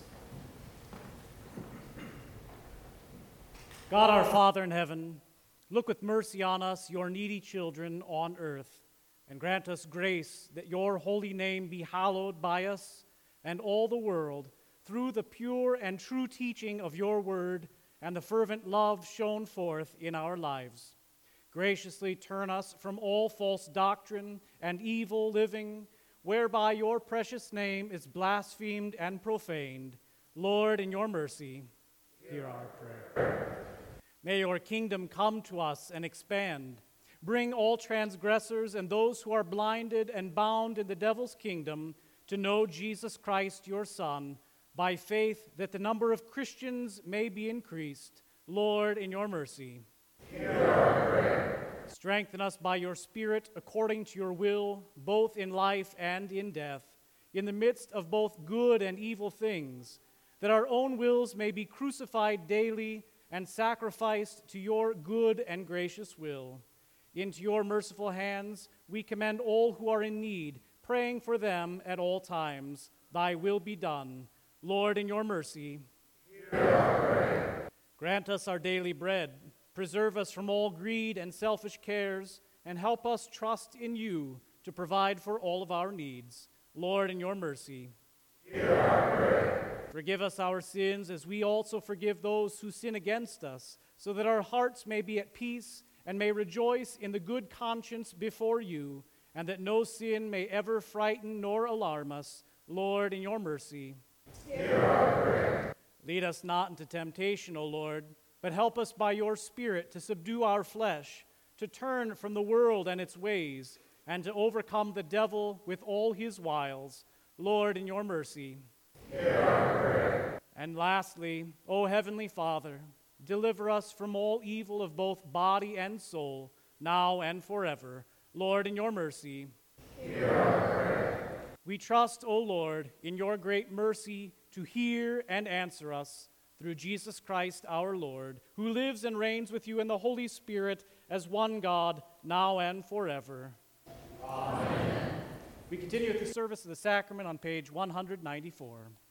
God our Father in heaven, look with mercy on us, your needy children on earth, and grant us grace that your holy name be hallowed by us and all the world through the pure and true teaching of your word and the fervent love shown forth in our lives. Graciously turn us from all false doctrine and evil living, whereby your precious name is blasphemed and profaned. Lord, in your mercy, hear our prayer. May your kingdom come to us and expand. Bring all transgressors and those who are blinded and bound in the devil's kingdom to know Jesus Christ, your Son, by faith that the number of Christians may be increased. Lord, in your mercy, hear our prayer. Strengthen us by your Spirit according to your will, both in life and in death, in the midst of both good and evil things, that our own wills may be crucified daily and sacrificed to your good and gracious will. Into your merciful hands we commend all who are in need, praying for them at all times. Thy will be done. Lord, in your mercy, hear our prayer. Grant us our daily bread. Preserve us from all greed and selfish cares, and help us trust in you to provide for all of our needs. Lord, in your mercy, hear our prayer. Forgive us our sins as we also forgive those who sin against us, so that our hearts may be at peace and may rejoice in the good conscience before you, and that no sin may ever frighten nor alarm us. Lord, in your mercy, hear our prayer. Lead us not into temptation, O Lord, but help us by your Spirit to subdue our flesh, to turn from the world and its ways, and to overcome the devil with all his wiles. Lord, in your mercy, hear our prayer. And lastly, O Heavenly Father, deliver us from all evil of both body and soul, now and forever. Lord, in your mercy, hear our prayer. We trust, O Lord, in your great mercy to hear and answer us, through Jesus Christ our Lord, who lives and reigns with you in the Holy Spirit as one God, now and forever. Amen. We continue with the service of the sacrament on page 194.